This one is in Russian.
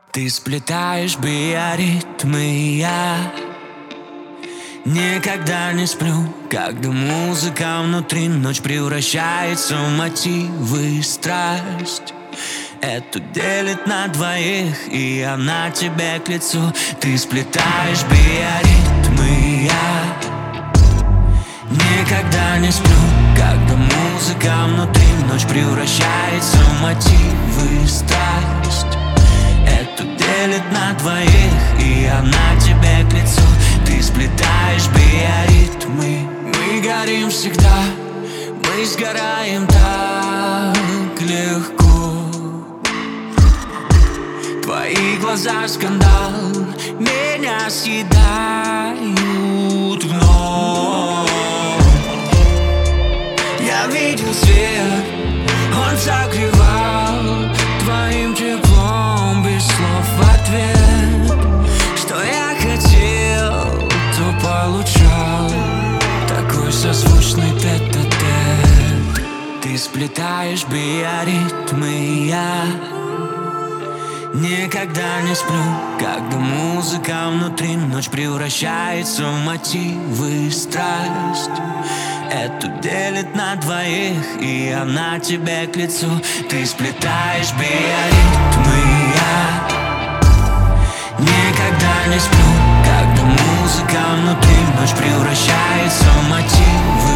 Ты сплетаешь биоритмы, и я никогда не сплю, когда музыка внутри ночь превращается в мотивы и страсть. Эту делит на двоих, и она тебе к лицу. Ты сплетаешь биоритмы, и я никогда не сплю, когда музыка внутри ночь превращается в мотивы и страсть. Эту делит на двоих, и она тебе к лицу. Ты сплетаешь биоритмы. Мы горим всегда, мы сгораем так легко. Твои глаза скандал меня съедают вновь. Я видел свет, он согревал твоим теплом без слов в ответ. Что я хотел, то получал, такой созвучный тет-а-тет. Ты сплетаешь биоритмы, и я никогда не сплю, когда музыка внутри ночь превращается в мотивы и страсть. Эту делит на двоих, и она тебе к лицу. Ты сплетаешь биоритмы, и я никогда не сплю, когда музыка внутри ночь превращается в мотивы